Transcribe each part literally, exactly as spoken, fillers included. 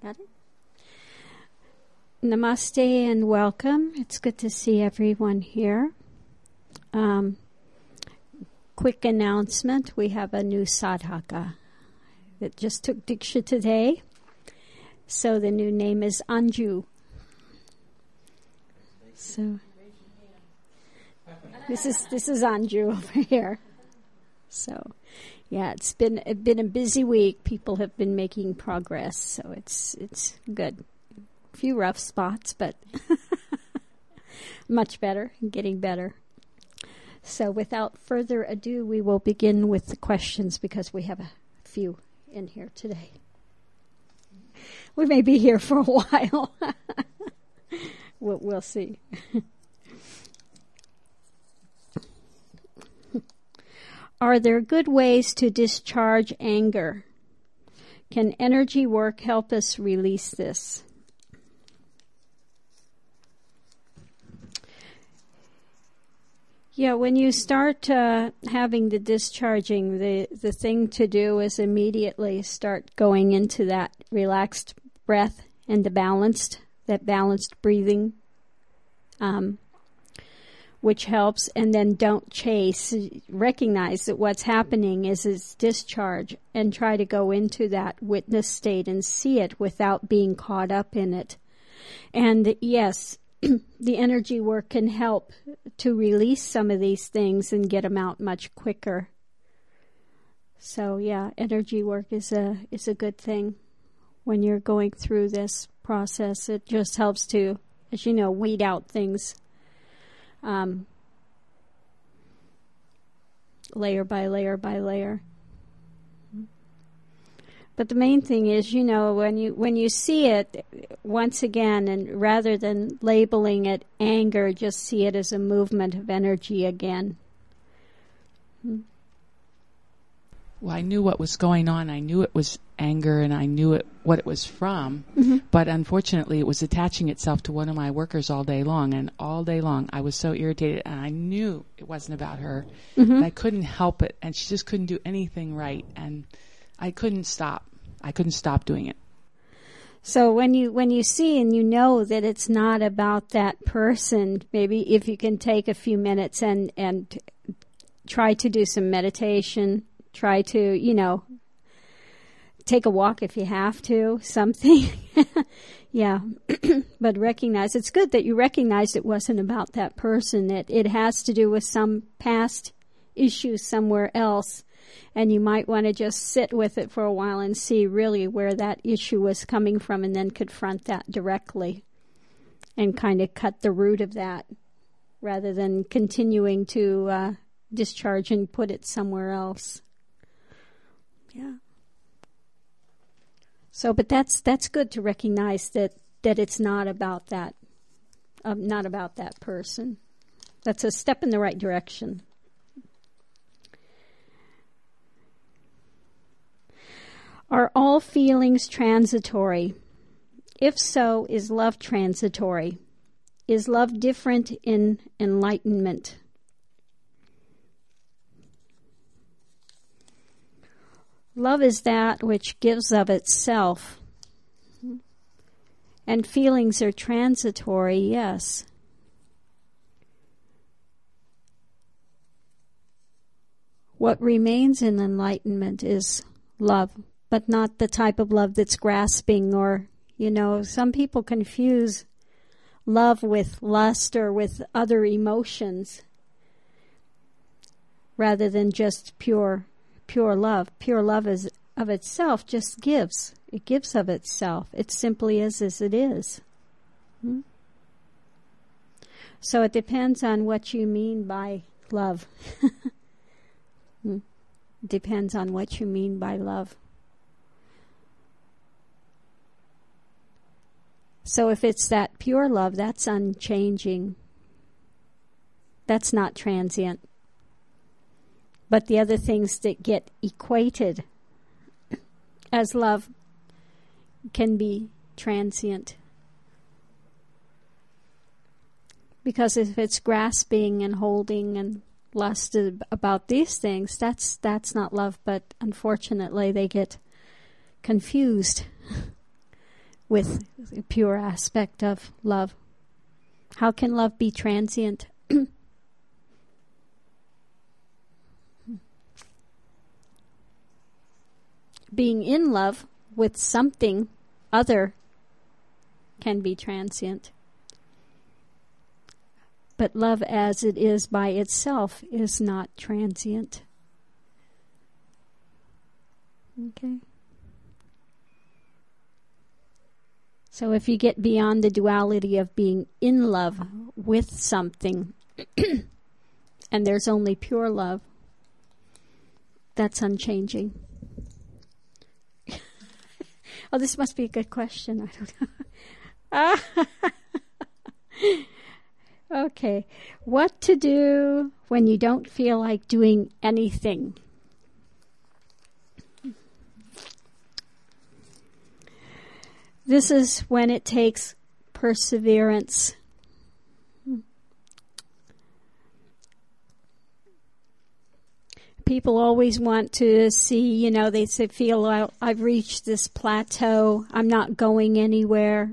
Got it? Namaste and welcome. It's good to see everyone here. Um, quick announcement. We have a new sadhaka that just took Diksha today. So the new name is Anju. So this is this is Anju over here. So yeah, it's been it's been a busy week. People have been making progress, so it's it's good. A few rough spots, but much better, getting better. So without further ado, we will begin with the questions because we have a few in here today. We may be here for a while. we'll, we'll see. Are there good ways to discharge anger? Can energy work help us release this? Yeah, when you start uh, having the discharging, the, the thing to do is immediately start going into that relaxed breath and the balanced, that balanced breathing, um, which helps. And then don't chase. Recognize that what's happening is is discharge and try to go into that witness state and see it without being caught up in it. And yes, the energy work can help to release some of these things and get them out much quicker. So yeah, energy work is a is a good thing when you're going through this process. It just helps to, as you know, weed out things um, layer by layer by layer. But the main thing is, you know, when you when you see it once again, and rather than labeling it anger, just see it as a movement of energy again. Well, I knew what was going on. I knew it was anger, and I knew it what it was from. Mm-hmm. But unfortunately, it was attaching itself to one of my workers all day long, and all day long I was so irritated, and I knew it wasn't about her. Mm-hmm. And I couldn't help it, and she just couldn't do anything right, and I couldn't stop. I couldn't stop doing it. So when you when you see and you know that it's not about that person, maybe if you can take a few minutes and, and try to do some meditation, try to, you know, take a walk if you have to, something. Yeah. But recognize, it's good that you recognize it wasn't about that person. It, it has to do with some past issue somewhere else. And you might want to just sit with it for a while and see really where that issue was coming from and then confront that directly and kind of cut the root of that rather than continuing to uh, discharge and put it somewhere else. Yeah. So, but that's that's good to recognize that, that it's not about that, uh, not about that person. That's a step in the right direction. Are all feelings transitory? If so, is love transitory? Is love different in enlightenment? Love is that which gives of itself. And feelings are transitory, yes. What remains in enlightenment is love. But not the type of love that's grasping or, you know, some people confuse love with lust or with other emotions rather than just pure, pure love. Pure love is of itself just gives. It gives of itself. It simply is as it is. Hmm? So it depends on what you mean by love. hmm? Depends on what you mean by love. So if it's that pure love, that's unchanging. That's not transient. But the other things that get equated as love can be transient. Because if it's grasping and holding and lust about these things, that's that's not love, but unfortunately they get confused with the pure aspect of love. How can love be transient? Being in love with something other can be transient. But love as it is by itself is not transient. Okay? So if you get beyond the duality of being in love with something, and there's only pure love, that's unchanging. Oh, this must be a good question. I don't know. Okay. What to do when you don't feel like doing anything? This is when it takes perseverance. People always want to see, you know, they say, feel like I've reached this plateau. I'm not going anywhere.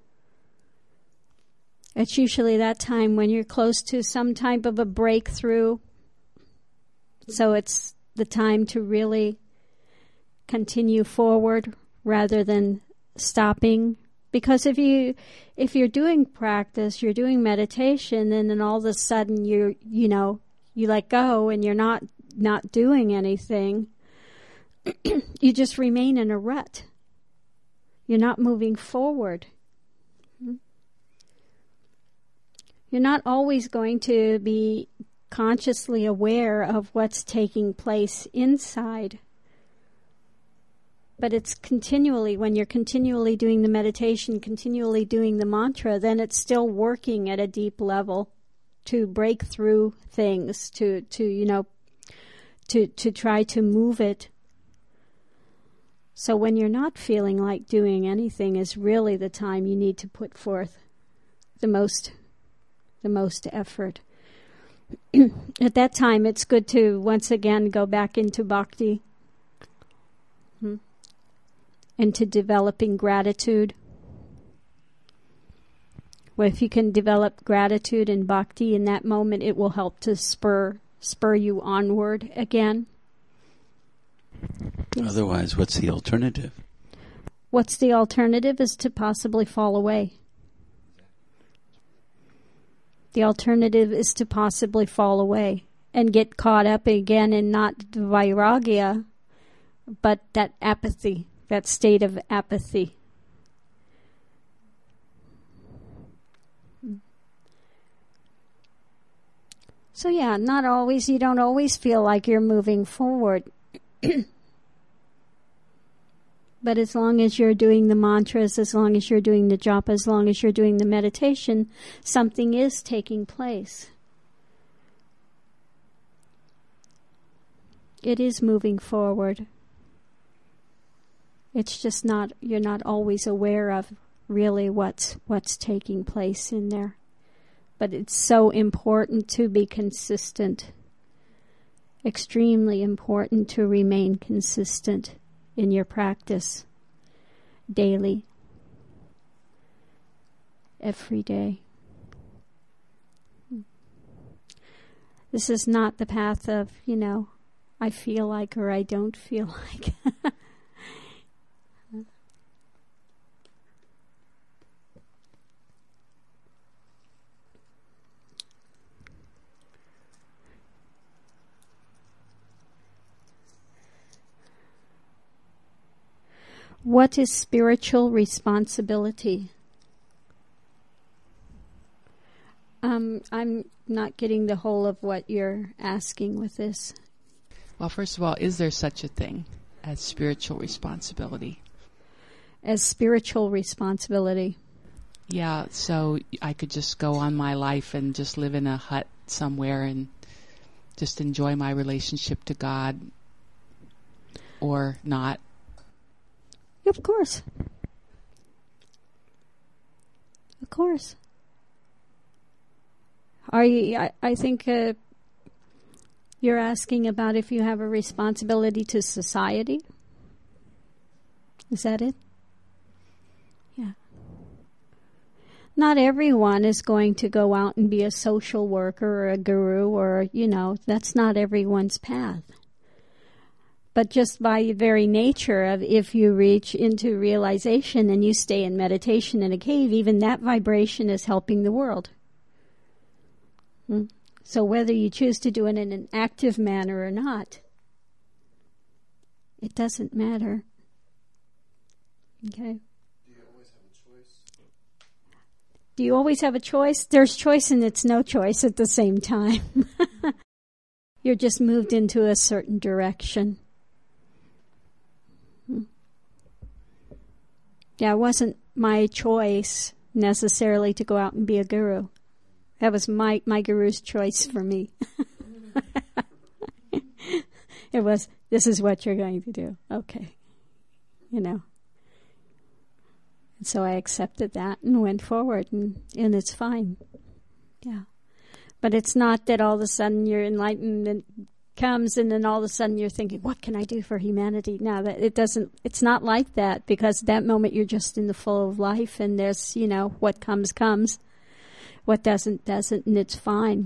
It's usually that time when you're close to some type of a breakthrough. So it's the time to really continue forward rather than stopping. Because if you if you're doing practice, you're doing meditation, and then all of a sudden you you know you let go and you're not not doing anything, you just remain in a rut. You're not moving forward. You're not always going to be consciously aware of what's taking place inside. But it's continually, when you're continually doing the meditation, continually doing the mantra, then it's still working at a deep level to break through things, to, to you know, to, to try to move it. So when you're not feeling like doing anything is really the time you need to put forth the most, the most effort. At that time, it's good to once again go back into bhakti. Hmm. Into developing gratitude. Well, if you can develop gratitude and bhakti in that moment, it will help to spur spur you onward again. Yes. Otherwise, what's the alternative? What's the alternative is to possibly fall away. The alternative is to possibly fall away and get caught up again in not vairagya, but that apathy. That state of apathy. So yeah, not always, you don't always feel like you're moving forward. But as long as you're doing the mantras, as long as you're doing the japa, as long as you're doing the meditation, something is taking place. It is moving forward. It's just not, you're not always aware of really what's what's taking place in there. But it's so important to be consistent. Extremely important to remain consistent in your practice daily, every day. This is not the path of, you know, I feel like or I don't feel like. What is spiritual responsibility? Um, I'm not getting the whole of what you're asking with this. Well, first of all, is there such a thing as spiritual responsibility? As spiritual responsibility? Yeah, so I could just go on my life and just live in a hut somewhere and just enjoy my relationship to God, or not. Of course. Of course. Are you, I, I think uh, you're asking about if you have a responsibility to society. Is that it? Yeah. Not everyone is going to go out and be a social worker or a guru or, you know, that's not everyone's path. But just by the very nature of if you reach into realization and you stay in meditation in a cave, even that vibration is helping the world. Hmm? So whether you choose to do it in an active manner or not, it doesn't matter. Okay? Do you always have a choice? There's choice and it's no choice at the same time. You're just moved into a certain direction. Yeah, it wasn't my choice necessarily to go out and be a guru. That was my, my guru's choice for me. It was, this is what you're going to do. Okay. You know. So I accepted that and went forward, and, and it's fine. Yeah. But it's not that all of a sudden you're enlightened and comes and then all of a sudden you're thinking, what can I do for humanity? No, that it doesn't, it's not like that, because at that moment you're just in the flow of life, and there's, you know, what comes, comes. What doesn't, doesn't, and it's fine.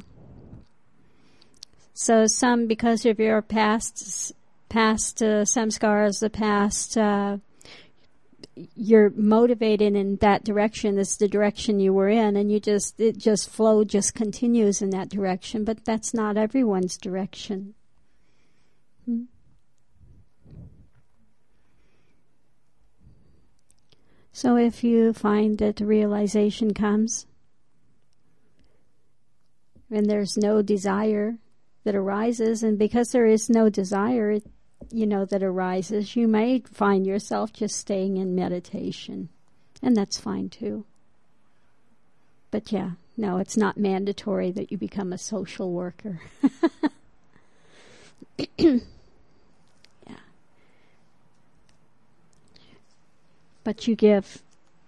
So some, because of your past, past uh, samskaras, the past, uh, you're motivated in that direction. That's the direction you were in, and you just, it just flow just continues in that direction, but that's not everyone's direction. Hmm? So if you find that the realization comes and there's no desire that arises, and because there is no desire, it, you know, that arises, you may find yourself just staying in meditation, and that's fine too. But yeah, no, it's not mandatory that you become a social worker. Yeah. But you give.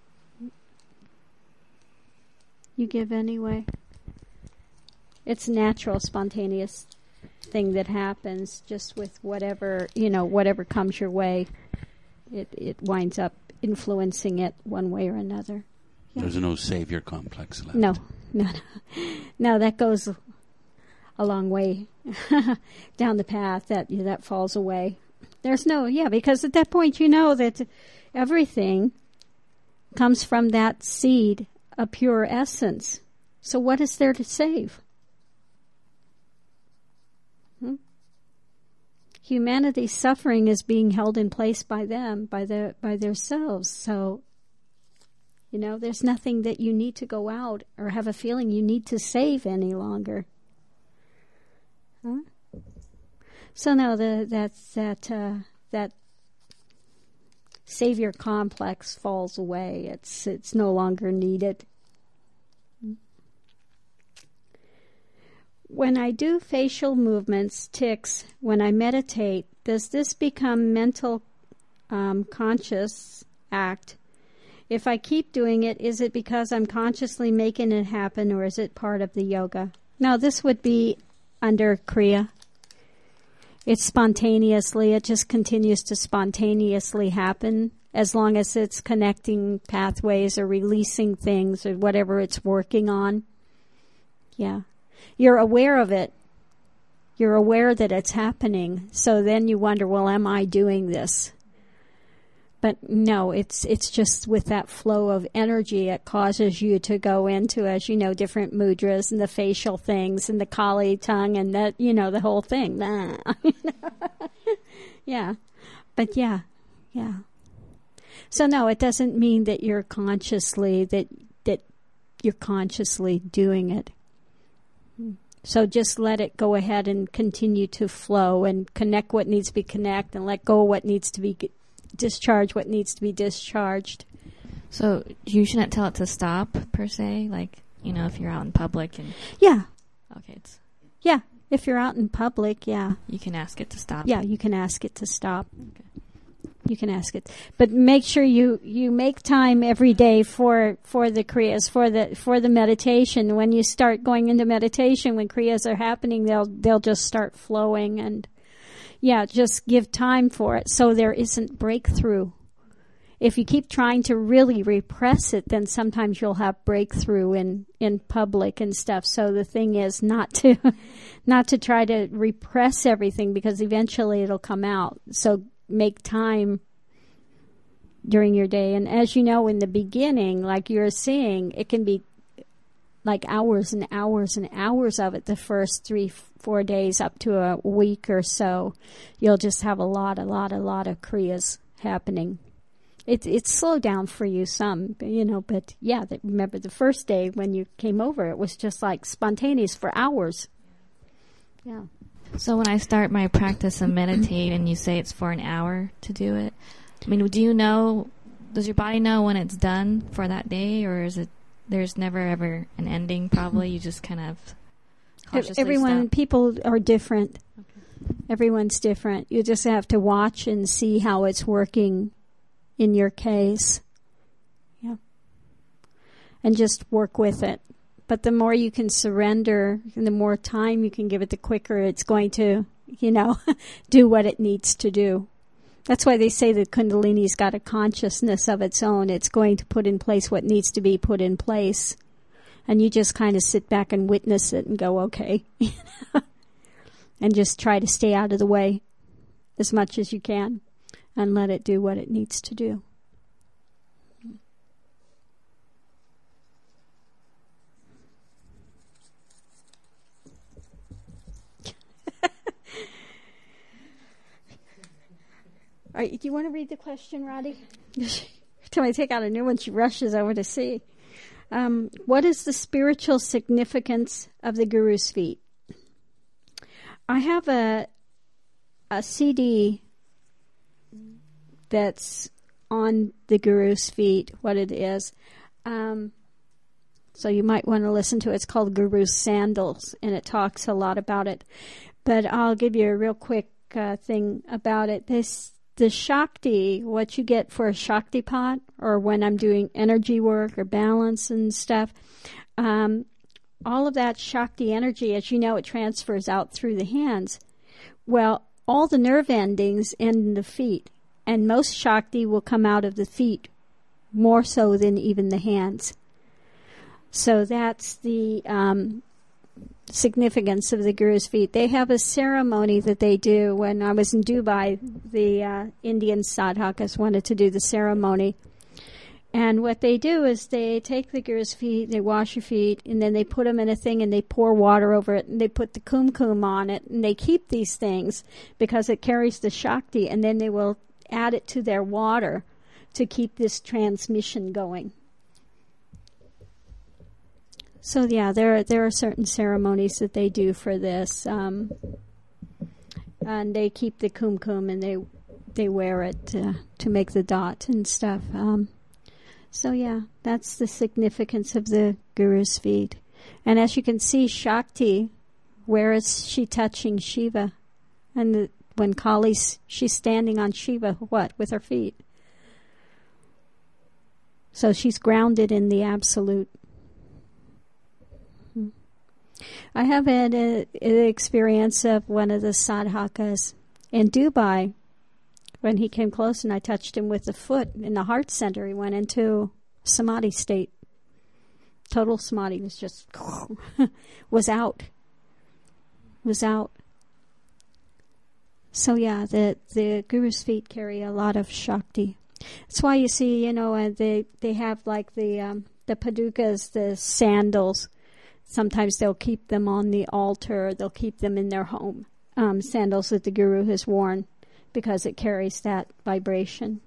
You give anyway. It's natural, spontaneous thing that happens just with whatever, you know, whatever comes your way. It it winds up influencing it one way or another. Yeah. There's no savior complex left. No, no, no. No, that goes a long way down the path. That that falls away. There's no, yeah, because at that point you know that everything comes from that seed, a pure essence. So what is there to save? Hmm? Humanity's suffering is being held in place by them, by their by themselves. So, you know, there's nothing that you need to go out or have a feeling you need to save any longer. Huh? So no, the that that uh, that savior complex falls away. It's it's no longer needed. When I do facial movements, tics, when I meditate, does this become mental um, conscious act? If I keep doing it, is it because I'm consciously making it happen, or is it part of the yoga? No, this would be under Kriya. It's spontaneously, it just continues to spontaneously happen as long as it's connecting pathways or releasing things or whatever it's working on. Yeah. You're aware of it. You're aware that it's happening. So then you wonder, well, am I doing this? But no, it's it's just with that flow of energy, it causes you to go into, as you know, different mudras and the facial things and the Kali tongue and that, you know, the whole thing. Yeah. But yeah, yeah. So no, it doesn't mean that you're consciously, that that you're consciously doing it. So just let it go ahead and continue to flow and connect what needs to be connected and let go of what needs to be discharged, what needs to be discharged. So you shouldn't tell it to stop, per se? Like, you know, if you're out in public and... Yeah. Okay. It's, yeah. If you're out in public, yeah. You can ask it to stop. Yeah, you can ask it to stop. Okay. You can ask it. But make sure you, you make time every day for, for the kriyas, for the for the meditation. When you start going into meditation, when kriyas are happening, they'll they'll just start flowing, and yeah, just give time for it so there isn't breakthrough. if you keep trying to really repress it, then sometimes you'll have breakthrough in, in public and stuff. So the thing is not to, not to try to repress everything, because eventually it'll come out. So make time during your day. And as you know, in the beginning, like you're seeing, it can be like hours and hours and hours of it the first three, four days up to a week or so. You'll just have a lot, a lot, a lot of kriyas happening. It, it's slowed down for you some, you know, but yeah, the, remember the first day when you came over, it was just like spontaneous for hours. Yeah. So when I start my practice and meditate and you say it's for an hour to do it, I mean, do you know, does your body know when it's done for that day, or is it, there's never ever an ending probably? You just kind of cautiously Everyone, stop? people are different. Okay. Everyone's different. You just have to watch and see how it's working in your case. Yeah. And just work with it. But the more you can surrender and the more time you can give it, the quicker it's going to, you know, do what it needs to do. That's why they say that Kundalini's got a consciousness of its own. It's going to put in place what needs to be put in place. And you just kind of sit back and witness it and go, okay. And just try to stay out of the way as much as you can and let it do what it needs to do. All right, do you want to read the question, Roddy? Every time I take out a new one, she rushes over to see. Um, what is the spiritual significance of the Guru's feet? I have a a C D that's on the Guru's feet, what it is. Um, so you might want to listen to it. It's called Guru's Sandals, and it talks a lot about it. But I'll give you a real quick uh, thing about it. This The Shakti, what you get for a Shakti pot, or when I'm doing energy work or balance and stuff, um, all of that Shakti energy, as you know, it transfers out through the hands. Well, all the nerve endings end in the feet, and most Shakti will come out of the feet more so than even the hands. So that's the um, significance of the Guru's feet. They have a ceremony that they do. When I was in Dubai, the uh, Indian sadhakas wanted to do the ceremony. And what they do is they take the Guru's feet, they wash your feet, and then they put them in a thing and they pour water over it, and they put the kumkum on it, and they keep these things because it carries the Shakti, and then they will add it to their water to keep this transmission going. So yeah, there there are certain ceremonies that they do for this, um, and they keep the kumkum and they they wear it to, to make the dot and stuff. Um, so yeah, that's the significance of the Guru's feet. And as you can see, Shakti, where is she touching Shiva? And the, when Kali's, she's standing on Shiva, what, with her feet? So she's grounded in the absolute. I have had an experience of one of the sadhakas in Dubai. When he came close and I touched him with the foot in the heart center, he went into samadhi state. Total samadhi, was just, was out. Was out. So yeah, the, the Guru's feet carry a lot of Shakti. That's why you see, you know, uh, they, they have like the, um, the padukas, the sandals. Sometimes they'll keep them on the altar, they'll keep them in their home, um, sandals that the Guru has worn, because it carries that vibration.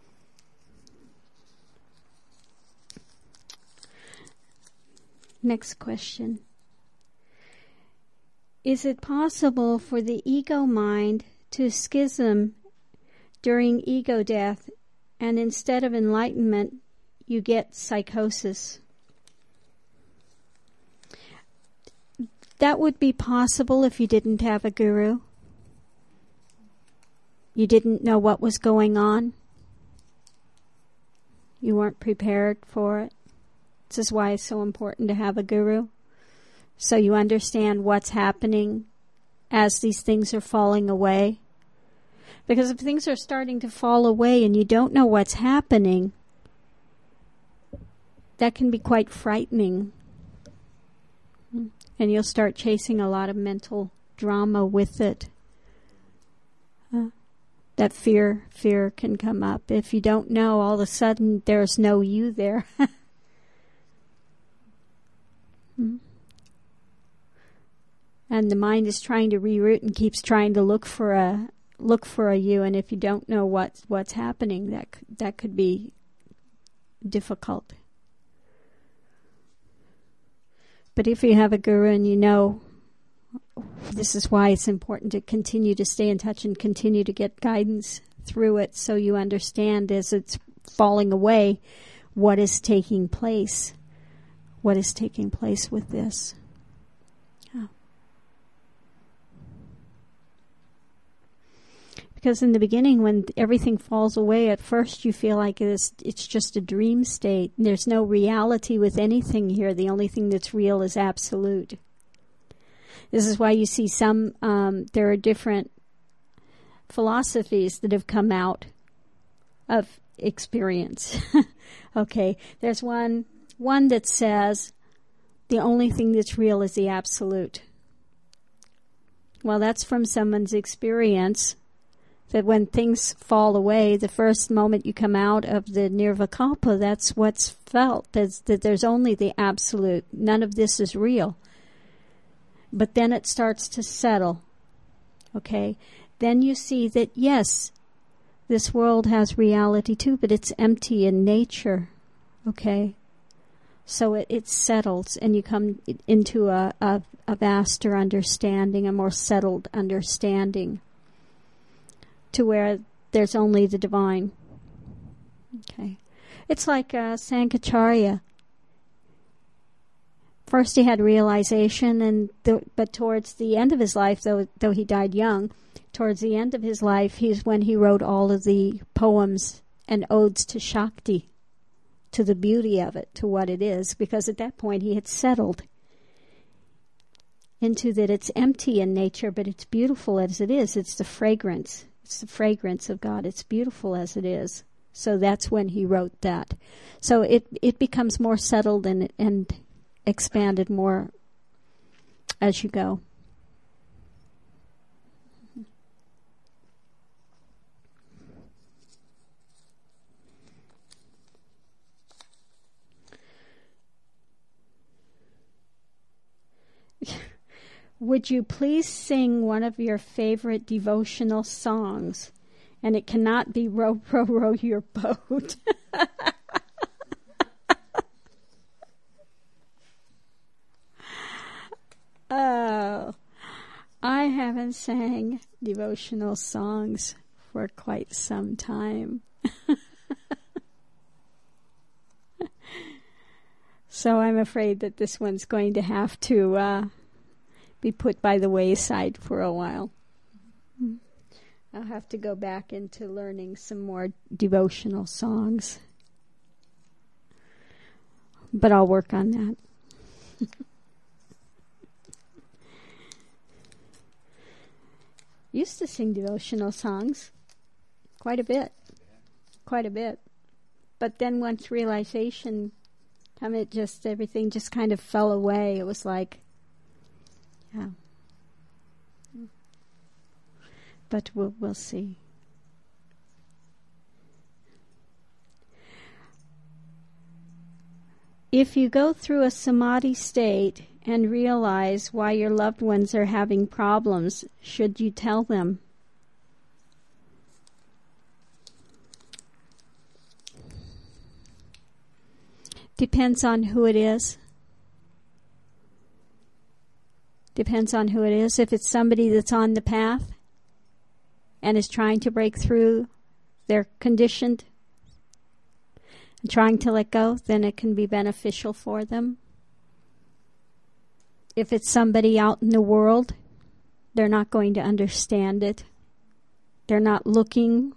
Next question. Is it possible for the ego mind to schism during ego death, and instead of enlightenment, you get psychosis? That would be possible if you didn't have a guru. You didn't know what was going on. You weren't prepared for it. This is why it's so important to have a guru. So you understand what's happening as these things are falling away. Because if things are starting to fall away and you don't know what's happening, that can be quite frightening. And you'll start chasing a lot of mental drama with it. Uh, that fear, fear can come up. If you don't know, all of a sudden there's no you there. hmm. And the mind is trying to reroute and keeps trying to look for a look for a you. And if you don't know what's what's happening, that that could be difficult. But if you have a guru and you know, this is why it's important to continue to stay in touch and continue to get guidance through it, so you understand as it's falling away what is taking place. What is taking place with this. Yeah. Because in the beginning, when everything falls away, at first you feel like it's, it's just a dream state. There's no reality with anything here. The only thing that's real is absolute. This is why you see some, um, there are different philosophies that have come out of experience. Okay, there's one, one that says the only thing that's real is the absolute. Well, that's from someone's experience. That when things fall away, the first moment you come out of the nirvikalpa, that's what's felt. That's, that there's only the absolute. None of this is real. But then it starts to settle. Okay? Then you see that, yes, this world has reality too, but it's empty in nature. Okay? So it, it settles, and you come into a, a, a vaster understanding, a more settled understanding, to where there's only the divine. Okay. It's like uh, Sankacharya. First he had realization, and th- but towards the end of his life, though though he died young, towards the end of his life, he's when he wrote all of the poems and odes to Shakti, to the beauty of it, to what it is, because at that point he had settled into that it's empty in nature, but it's beautiful as it is. It's the fragrance. It's the fragrance of God. It's beautiful as it is. So that's when he wrote that. So it it becomes more settled and and expanded more as you go. Would you please sing one of your favorite devotional songs? And it cannot be Row, Row, Row Your Boat. Oh, I haven't sang devotional songs for quite some time. So I'm afraid that this one's going to have to uh, be put by the wayside for a while. I'll have to go back into learning some more devotional songs. But I'll work on that. Used to sing devotional songs quite a bit. Quite a bit. But then once realization, I mean, it just, everything just kind of fell away. It was like, yeah. But we'll, we'll see. If you go through a samadhi state and realize why your loved ones are having problems, should you tell them? Depends on who it is. Depends on who it is. If it's somebody that's on the path and is trying to break through, they're conditioned and trying to let go, then it can be beneficial for them. If it's somebody out in the world, they're not going to understand it. They're not looking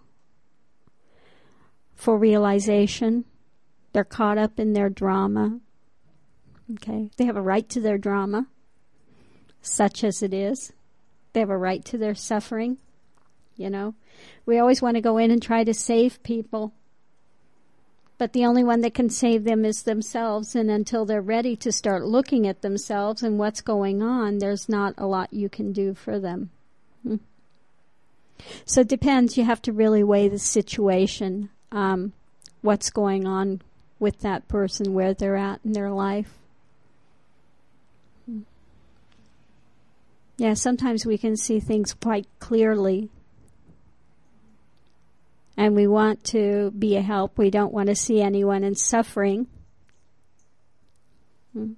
for realization. They're caught up in their drama. Okay, they have a right to their drama, such as it is. They have a right to their suffering. you know. We always want to go in and try to save people. But the only one that can save them is themselves, and until they're ready to start looking at themselves and what's going on, there's not a lot you can do for them. Hmm. So it depends. You have to really weigh the situation, um, what's going on with that person, where they're at in their life. Hmm. Yeah, sometimes we can see things quite clearly. And we want to be a help. We don't want to see anyone in suffering. Hmm.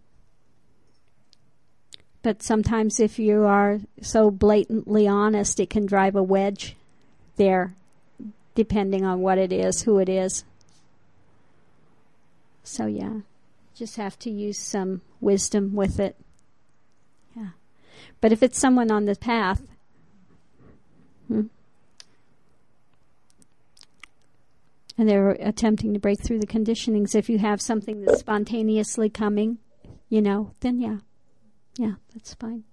But sometimes if you are so blatantly honest, it can drive a wedge there, depending on what it is, who it is. So yeah, just have to use some wisdom with it. Yeah. But if it's someone on the path, hmm, and they're attempting to break through the conditionings, if you have something that's spontaneously coming, you know, then yeah. Yeah, that's fine.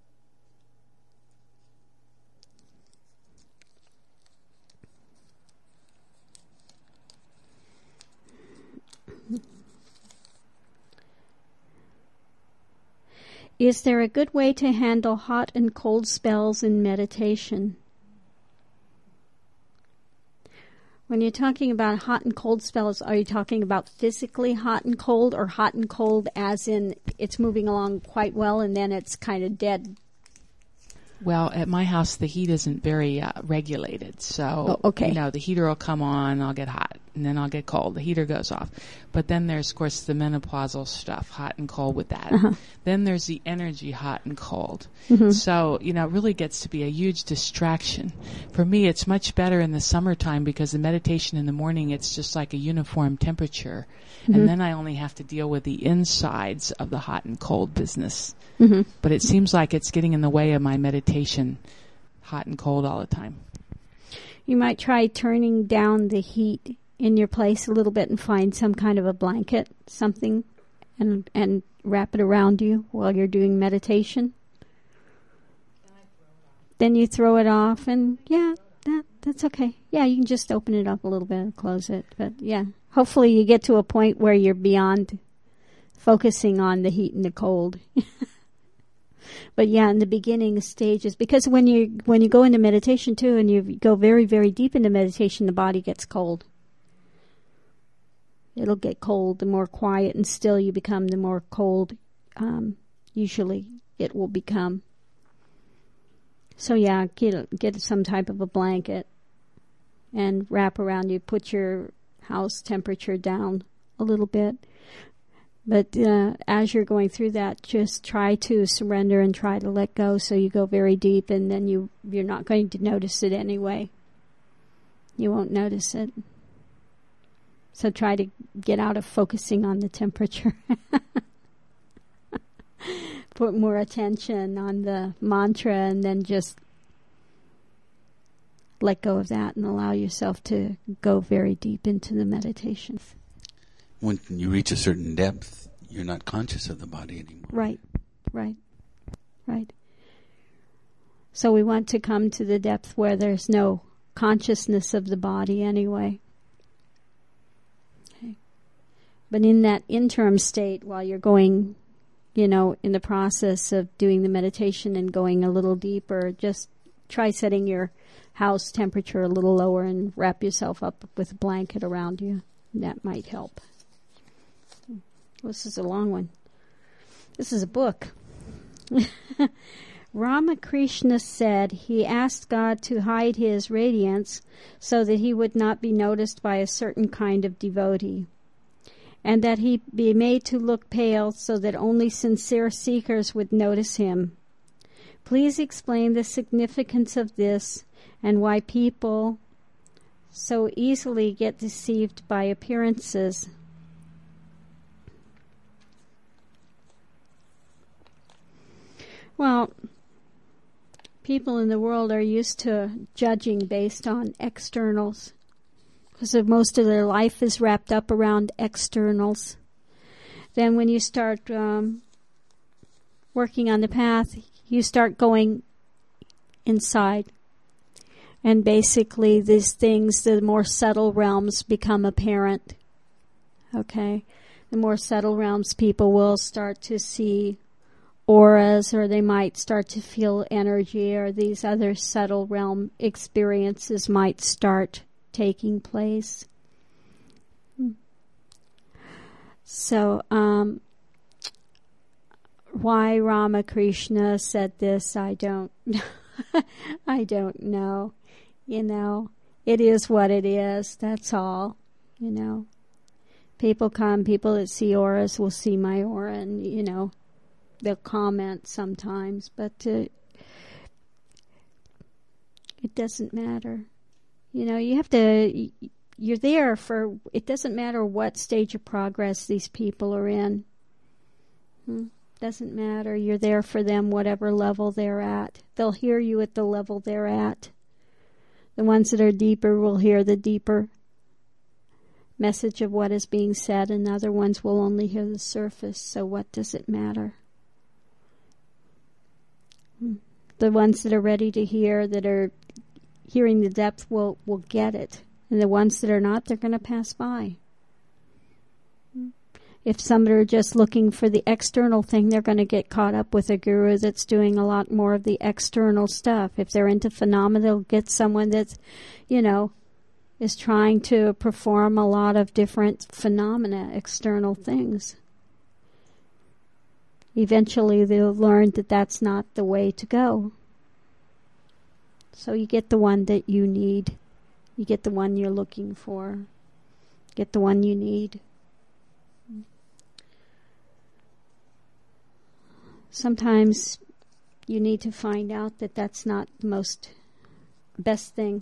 Is there a good way to handle hot and cold spells in meditation? When you're talking about hot and cold spells, are you talking about physically hot and cold, or hot and cold as in it's moving along quite well and then it's kind of dead? Well, at my house, the heat isn't very uh, regulated. So, oh, okay. you know, the heater will come on, I'll get hot, and then I'll get cold. The heater goes off. But then there's, of course, the menopausal stuff, hot and cold with that. Uh-huh. Then there's the energy, hot and cold. Mm-hmm. So, you know, it really gets to be a huge distraction. For me, it's much better in the summertime because the meditation in the morning, it's just like a uniform temperature. Mm-hmm. And then I only have to deal with the insides of the hot and cold business. Mm-hmm. But it seems like it's getting in the way of my meditation, hot and cold all the time. You might try turning down the heat in your place a little bit and find some kind of a blanket, something, and and wrap it around you while you're doing meditation. Then you throw it off, and yeah, that that's okay. Yeah, you can just open it up a little bit and close it. But yeah, hopefully you get to a point where you're beyond focusing on the heat and the cold. But yeah, in the beginning stages, because when you when you go into meditation too, and you go very, very deep into meditation, the body gets cold. It'll get cold. The more quiet and still you become, the more cold um, usually it will become. So yeah, get get some type of a blanket and wrap around you. Put your house temperature down a little bit. But uh, as you're going through that, just try to surrender and try to let go, so you go very deep, and then you, you're not going to notice it anyway. You won't notice it. So try to get out of focusing on the temperature. Put more attention on the mantra, and then just let go of that and allow yourself to go very deep into the meditation. When you reach a certain depth, you're not conscious of the body anymore. Right, right, right. So we want to come to the depth where there's no consciousness of the body anyway. Okay. But in that interim state, while you're going, you know, in the process of doing the meditation and going a little deeper, just try setting your house temperature a little lower and wrap yourself up with a blanket around you. That might help. This is a long one. This is a book. Ramakrishna said he asked God to hide his radiance so that he would not be noticed by a certain kind of devotee, and that he be made to look pale so that only sincere seekers would notice him. Please explain the significance of this and why people so easily get deceived by appearances. Well, people in the world are used to judging based on externals, because most of their life is wrapped up around externals. Then when you start um, working on the path, you start going inside. And basically these things, the more subtle realms become apparent. Okay? The more subtle realms, people will start to see auras, or they might start to feel energy, or these other subtle realm experiences might start taking place. So, um, why Ramakrishna said this, I don't, I don't know. You know, it is what it is. That's all. You know, people come, people that see auras will see my aura, and you know, they'll comment sometimes, but uh, it doesn't matter. You know, you have to. You're there for. It doesn't matter what stage of progress these people are in. Hmm? Doesn't matter. You're there for them, whatever level they're at. They'll hear you at the level they're at. The ones that are deeper will hear the deeper message of what is being said, and other ones will only hear the surface. So what does it matter? The ones that are ready to hear, that are hearing the depth, will, will get it. And the ones that are not, they're going to pass by. If some are just looking for the external thing, they're going to get caught up with a guru that's doing a lot more of the external stuff. If they're into phenomena, they'll get someone that's, you know, is trying to perform a lot of different phenomena, external things. Eventually they'll learn that that's not the way to go. So you get the one that you need. You get the one you're looking for. Get the one you need. Sometimes you need to find out that that's not the most best thing.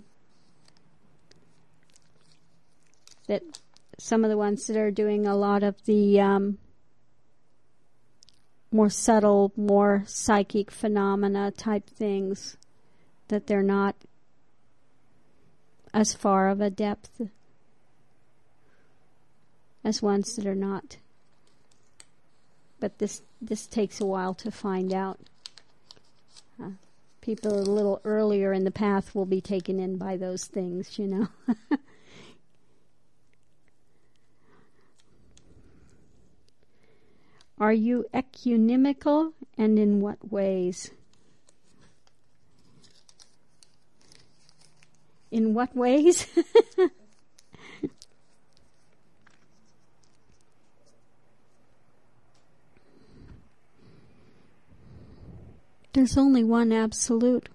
That some of the ones that are doing a lot of the um, more subtle, more psychic phenomena type things, that they're not as far of a depth as ones that are not. But this this takes a while to find out. Uh, people a little earlier in the path will be taken in by those things, you know. Are you ecumenical, and in what ways? In what ways? There's only one absolute.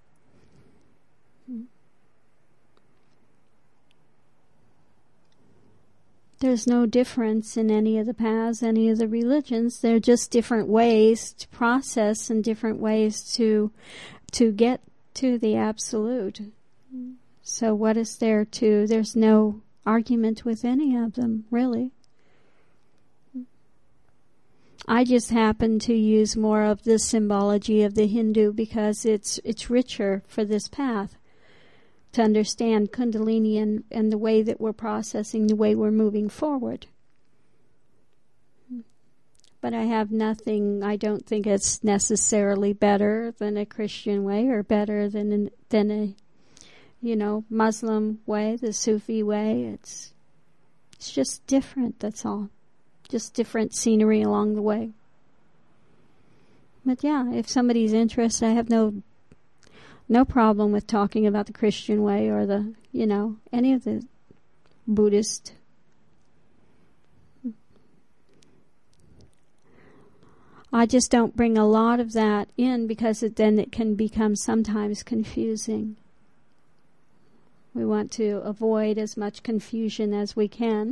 There's no difference in any of the paths, any of the religions. They're just different ways to process and different ways to to get to the absolute. So what is there to... There's no argument with any of them, really. I just happen to use more of the symbology of the Hindu because it's it's richer for this path to understand Kundalini and, and the way that we're processing, the way we're moving forward. But I have nothing, I don't think it's necessarily better than a Christian way or better than than a, you know, Muslim way, the Sufi way. It's it's just different, that's all. Just different scenery along the way. But yeah, if somebody's interested, I have no no problem with talking about the Christian way or the, you know, any of the Buddhist. I just don't bring a lot of that in because it, then it can become sometimes confusing. We want to avoid as much confusion as we can.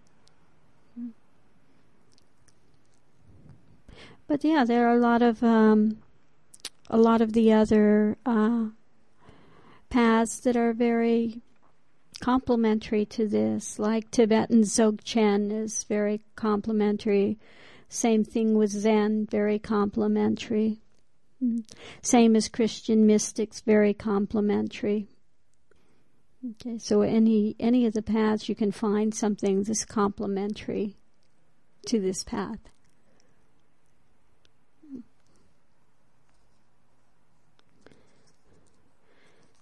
But yeah, there are a lot of um, a lot of the other uh, paths that are very complementary to this, like Tibetan Dzogchen is very complementary. Same thing with Zen, very complementary. Same as Christian mystics, very complementary. Okay, so any any of the paths you can find something that's complementary to this path.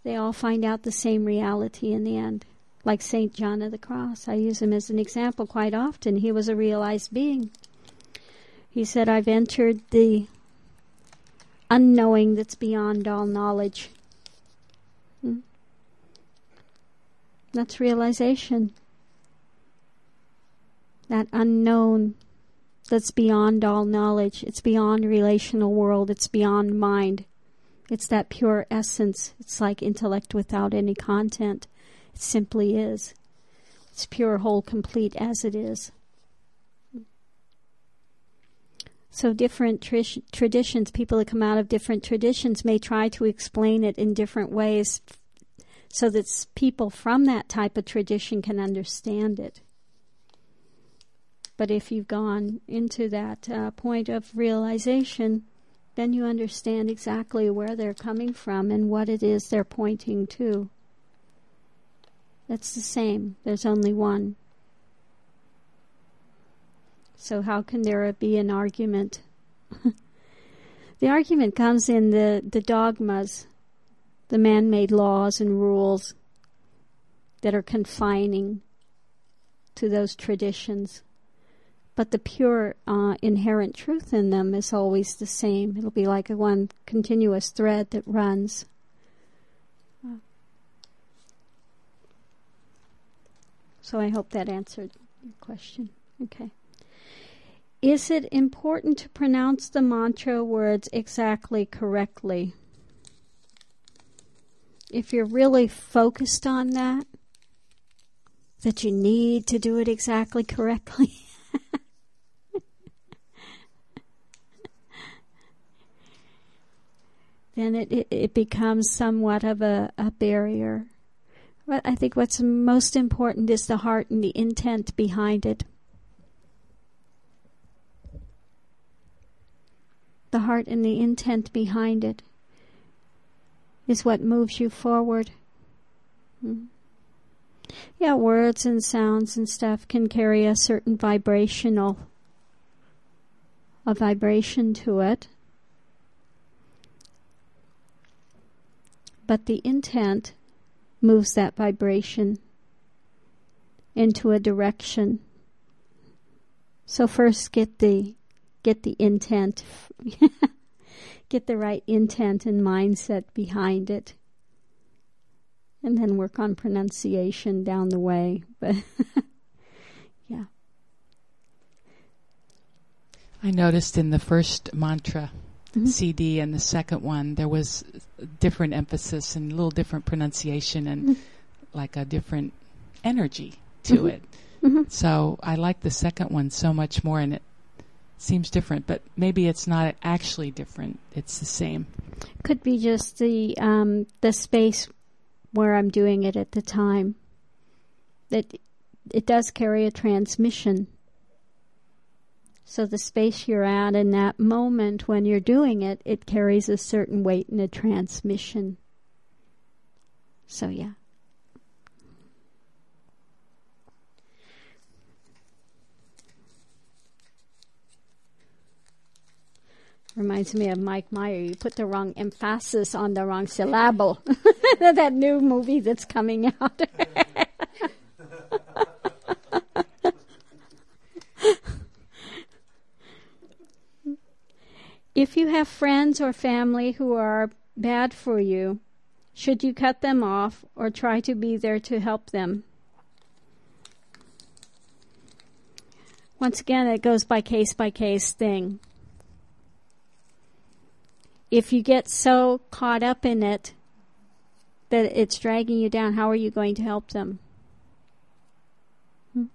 they all find out the same reality in the end. Like Saint John of the Cross. I use him as an example quite often. He was a realized being. He said, I've entered the unknowing that's beyond all knowledge. Hmm? That's realization. That unknown that's beyond all knowledge. It's beyond relational world. It's beyond mind. It's that pure essence. It's like intellect without any content. It simply is. It's pure, whole, complete as it is. So different tr- traditions, people that come out of different traditions may try to explain it in different ways so that people from that type of tradition can understand it. But if you've gone into that uh, point of realization, then you understand exactly where they're coming from and what it is they're pointing to. That's the same. There's only one. So how can there be an argument? The argument comes in the, the dogmas, the man-made laws and rules that are confining to those traditions. But the pure uh, inherent truth in them is always the same. It'll be like a one continuous thread that runs. So I hope that answered your question. Okay. Is it important to pronounce the mantra words exactly correctly? If you're really focused on that, that you need to do it exactly correctly, then it, it, it becomes somewhat of a, a barrier. But I think what's most important is the heart and the intent behind it. The heart and the intent behind it is what moves you forward. Hmm. Yeah, words and sounds and stuff can carry a certain vibrational, a vibration to it. But the intent moves that vibration into a direction. So first get the get the intent, get the right intent and mindset behind it, and then work on pronunciation down the way. But yeah. I noticed in the first mantra Mm-hmm. C D and the second one, there was different emphasis and a little different pronunciation and mm-hmm. like a different energy to mm-hmm. it. Mm-hmm. So I like the second one so much more, and it seems different, but maybe it's not actually different. It's the same. Could be just the um, the space where I'm doing it at the time. That it does carry a transmission. So the space you're at in that moment when you're doing it, it carries a certain weight and a transmission. So yeah. Reminds me of Mike Meyer. You put the wrong emphasis on the wrong syllable. That new movie that's coming out. If you have friends or family who are bad for you, should you cut them off or try to be there to help them? Once again, it goes by case-by-case thing. If you get so caught up in it that it's dragging you down, how are you going to help them? Hmm?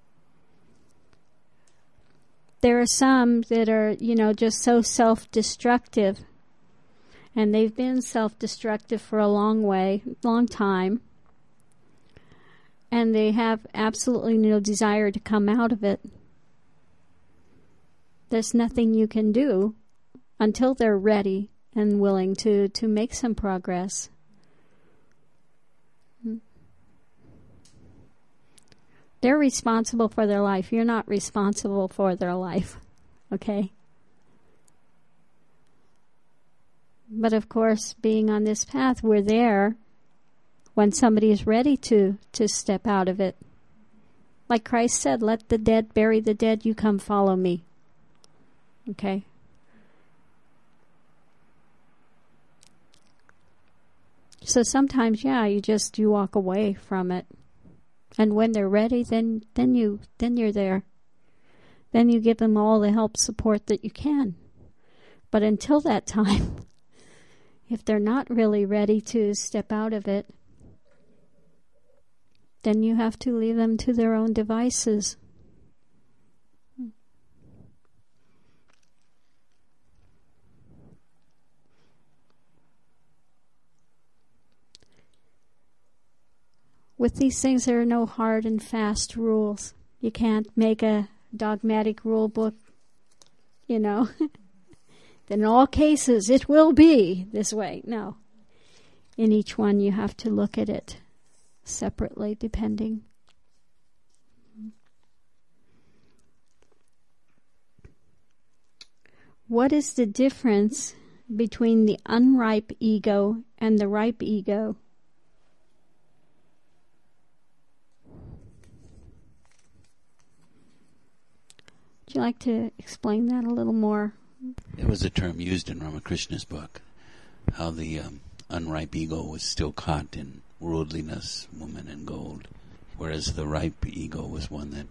There are some that are, you know, just so self-destructive, and they've been self-destructive for a long way, long time, and they have absolutely no desire to come out of it. There's nothing you can do until they're ready and willing to, to make some progress. They're responsible for their life. You're not responsible for their life. Okay? But of course, being on this path, we're there when somebody is ready to, to step out of it. Like Christ said, let the dead bury the dead, you come follow me. Okay? So sometimes, yeah, you just, you walk away from it. And when they're ready, then, then you, then you're there. Then you give them all the help, support that you can. But until that time, if they're not really ready to step out of it, then you have to leave them to their own devices. With these things, there are no hard and fast rules. You can't make a dogmatic rule book, you know. Then in all cases, it will be this way. No. In each one, you have to look at it separately, depending. What is the difference between the unripe ego and the ripe ego? Would you like to explain that a little more? It was a term used in Ramakrishna's book, how the um, unripe ego was still caught in worldliness, woman and gold, whereas the ripe ego was one that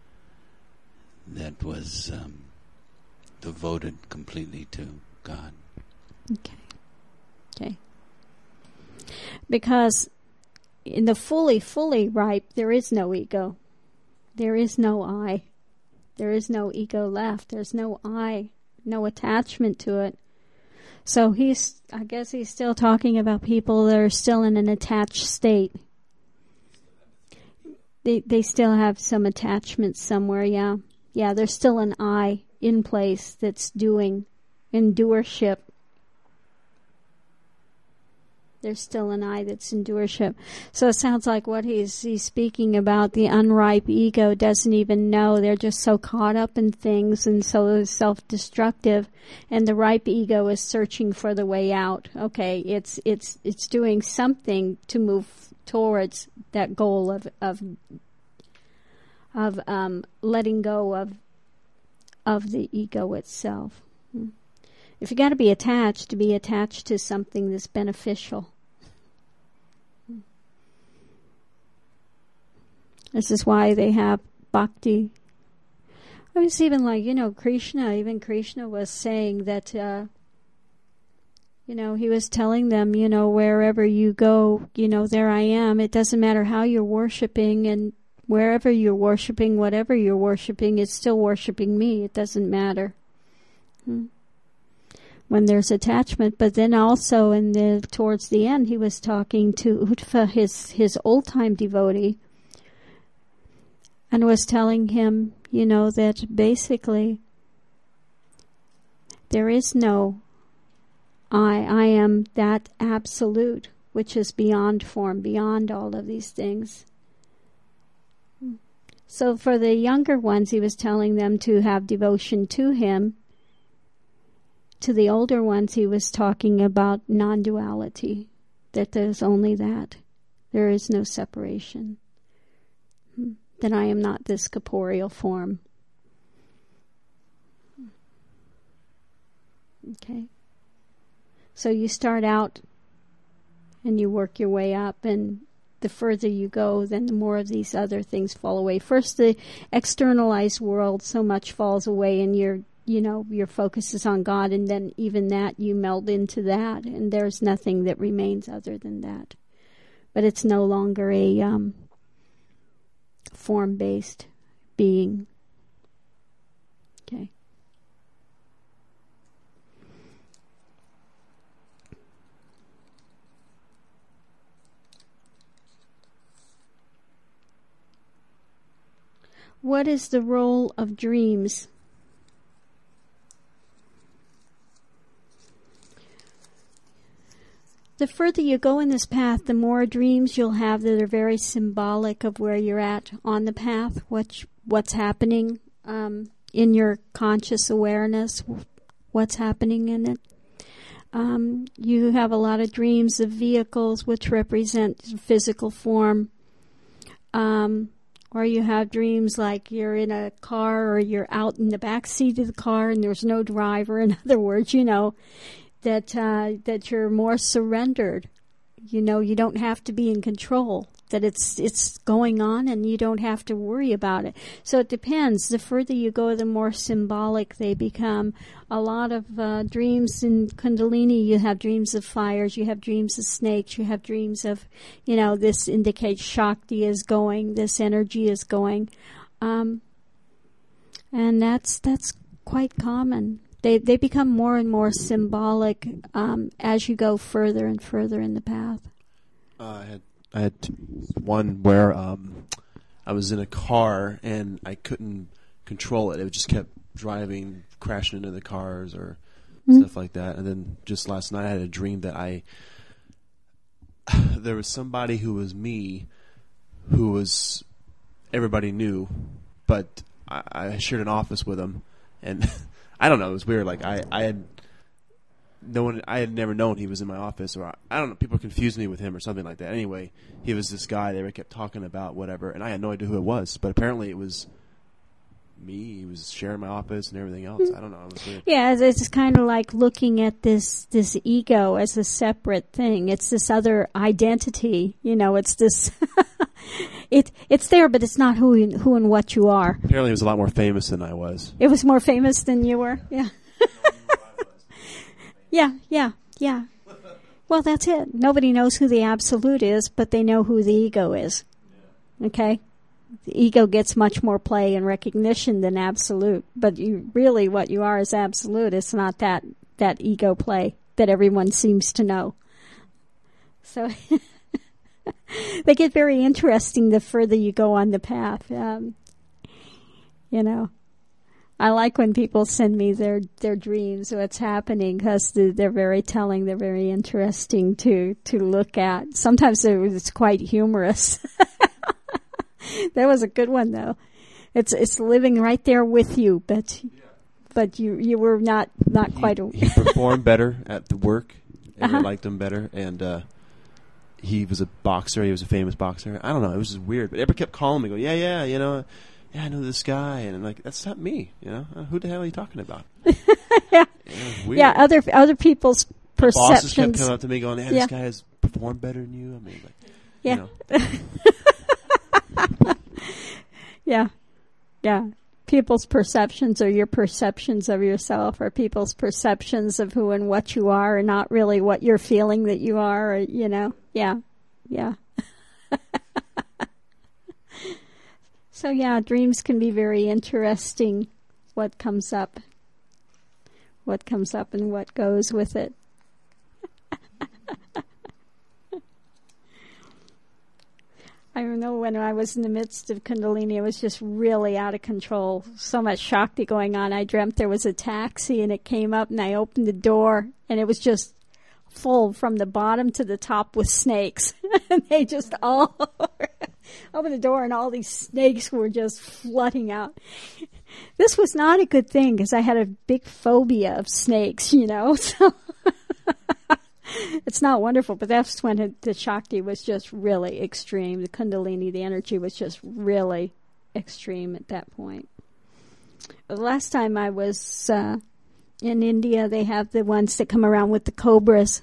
that was um, devoted completely to God. Okay. Okay. Because in the fully, fully ripe, there is no ego. There is no I. There is no ego left. There's no I, no attachment to it. So he's, I guess he's still talking about people that are still in an attached state. They they still have some attachment somewhere, yeah. Yeah, there's still an I in place that's doing endureship. There's still an I that's endureship. So it sounds like what he's he's speaking about, the unripe ego doesn't even know. They're just so caught up in things and so self-destructive. And the ripe ego is searching for the way out. Okay, it's it's it's doing something to move towards that goal of of of um, letting go of of the ego itself. If you got to be attached, to be attached to something that's beneficial. This is why they have bhakti. I was even like, you know, Krishna, even Krishna was saying that, uh, you know, he was telling them, you know, wherever you go, you know, there I am. It doesn't matter how you're worshiping, and wherever you're worshiping, whatever you're worshiping, it's still worshiping me. It doesn't matter. Hmm. When there's attachment, but then also in the towards the end, he was talking to Utva, his his old time devotee, and was telling him, you know, that basically there is no I. I am that absolute, which is beyond form, beyond all of these things. So for the younger ones, he was telling them to have devotion to him. To the older ones, he was talking about non-duality, that there's only that. There is no separation. That I am not this corporeal form. Okay. So you start out and you work your way up, and the further you go, then the more of these other things fall away. First, the externalized world, so much falls away, and you're you know, your focus is on God, and then even that, you meld into that, and there's nothing that remains other than that. But it's no longer a um, form-based being. Okay. What is the role of dreams? The further you go in this path, the more dreams you'll have that are very symbolic of where you're at on the path, what, what's happening um, in your conscious awareness, what's happening in it. Um, you have a lot of dreams of vehicles which represent physical form. Um, or you have dreams like you're in a car or you're out in the back seat of the car and there's no driver. In other words, you know, that uh, that you're more surrendered. You know, you don't have to be in control. That it's it's going on and you don't have to worry about it. So it depends. The further you go, the more symbolic they become. A lot of uh, dreams in Kundalini, you have dreams of fires, you have dreams of snakes, you have dreams of, you know, this indicates Shakti is going, this energy is going. Um, and that's that's quite common. They they become more and more symbolic um, as you go further and further in the path. Uh, I had I had t- one where um, I was in a car and I couldn't control it. It just kept driving, crashing into the cars or mm-hmm. stuff like that. And then just last night I had a dream that I there was somebody who was me, who was everybody knew, but I, I shared an office with him, and I don't know, it was weird. Like I, I had. No one, I had never known he was in my office, or I, I don't know, people confused me with him or something like that. Anyway, he was this guy they kept talking about, whatever, and I had no idea who it was, but apparently it was me. He was sharing my office and everything else. I don't know. It was weird. Yeah, it's, it's kind of like looking at this, this ego as a separate thing. It's this other identity, you know, it's this, it, it's there, but it's not who, who and what you are. Apparently he was a lot more famous than I was. It was more famous than you were? Yeah. Yeah, yeah, yeah. Well, that's it. Nobody knows who the absolute is, but they know who the ego is. Okay? The ego gets much more play and recognition than absolute, but you really what you are is absolute. It's not that, that ego play that everyone seems to know. So they get very interesting the further you go on the path. Um, you know. I like when people send me their, their dreams, what's happening, because they're very telling, they're very interesting to, to look at. Sometimes it's quite humorous. That was a good one, though. It's it's living right there with you, but but you you were not, not quite. He, he performed better at the work, and uh-huh. I liked him better, and uh, he was a boxer. He was a famous boxer. I don't know. It was just weird. But everybody kept calling me, go, yeah, yeah, you know. Yeah, I know this guy, and I'm like, that's not me, you know? Uh, who the hell are you talking about? Yeah, weird. Yeah. Other other people's perceptions. Bosses kept coming up to me, going, "Yeah, yeah. this guy has performed better than you." I mean, like, yeah, you know. yeah, yeah. People's perceptions or your perceptions of yourself, or people's perceptions of who and what you are, and not really what you're feeling that you are. Or, you know, yeah, yeah. So yeah, dreams can be very interesting, what comes up, what comes up and what goes with it. I know when I was in the midst of Kundalini, it was just really out of control. So much Shakti going on. I dreamt there was a taxi and it came up and I opened the door and it was just full from the bottom to the top with snakes. And they just all opened the door and all these snakes were just flooding out. This was not a good thing because I had a big phobia of snakes, you know. So it's not wonderful, but that's when it, the Shakti was just really extreme. The Kundalini, the energy was just really extreme at that point. The last time I was uh, in India, they have the ones that come around with the cobras.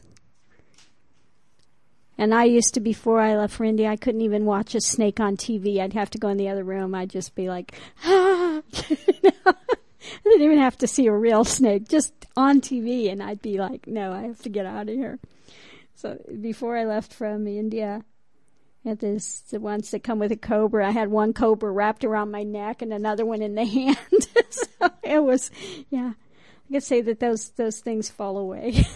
And I used to, before I left for India, I couldn't even watch a snake on T V. I'd have to go in the other room. I'd just be like, ah. You know? I didn't even have to see a real snake, just on T V. And I'd be like, no, I have to get out of here. So before I left from India, at this, the ones that come with a cobra, I had one cobra wrapped around my neck and another one in the hand. So it was, yeah, I could say that those, those things fall away.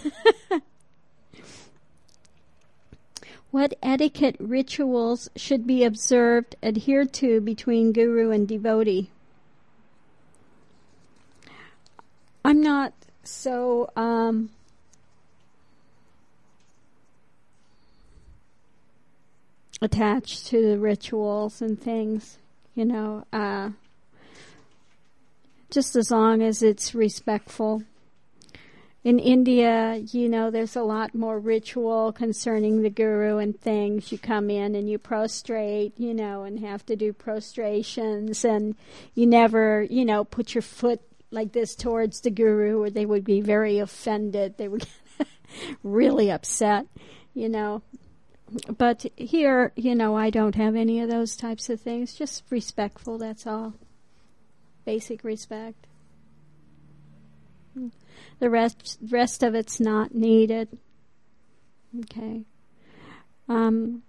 What etiquette rituals should be observed, adhered to between guru and devotee? I'm not so um, attached to the rituals and things, you know, uh, just as long as it's respectful. in India, you know, there's a lot more ritual concerning the guru and things. You come in and you prostrate, you know, and have to do prostrations, and you never, you know, put your foot like this towards the guru, or they would be very offended. They would get really upset, you know. But here, you know, I don't have any of those types of things. Just respectful, that's all. Basic respect. The rest, rest of it's not needed. Okay. Um,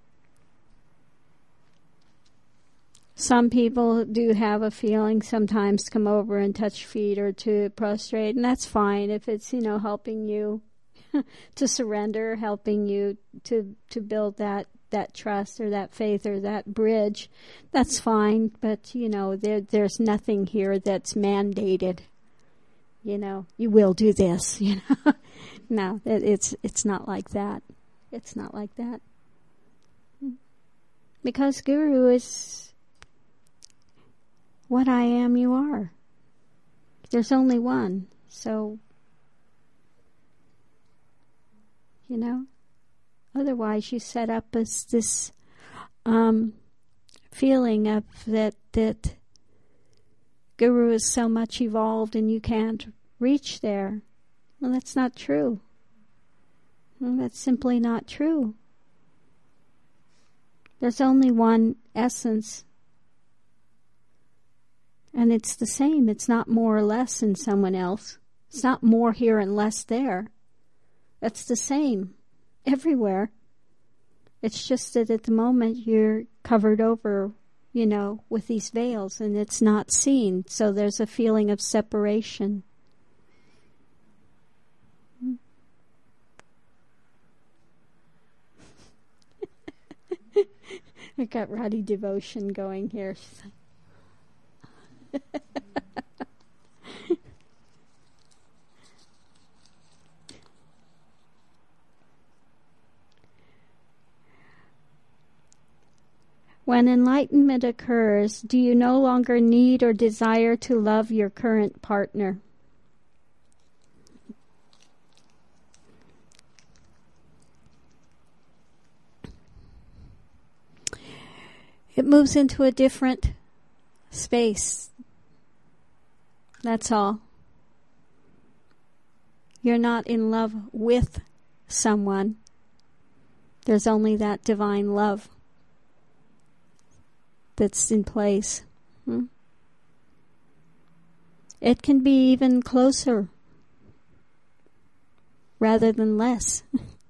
some people do have a feeling sometimes to come over and touch feet or to prostrate, and that's fine if it's, you know, helping you to surrender, helping you to to build that, that trust or that faith or that bridge. That's fine, but, you know, there there's nothing here that's mandated. You know, you will do this, you know. No, it, it's it's not like that. It's not like that. Because Guru is what I am, you are. There's only one. So, you know, otherwise you set up as this um, feeling of that that Guru is so much evolved and you can't reach there. Well, that's not true. Well, that's simply not true. There's only one essence. And it's the same. It's not more or less in someone else. It's not more here and less there. It's the same everywhere. It's just that at the moment you're covered over, you know, with these veils, and it's not seen. So there's a feeling of separation. I got Radhi devotion going here. When enlightenment occurs, do you no longer need or desire to love your current partner? It moves into a different space. That's all. You're not in love with someone. There's only that divine love that's in place. Hmm? It can be even closer rather than less.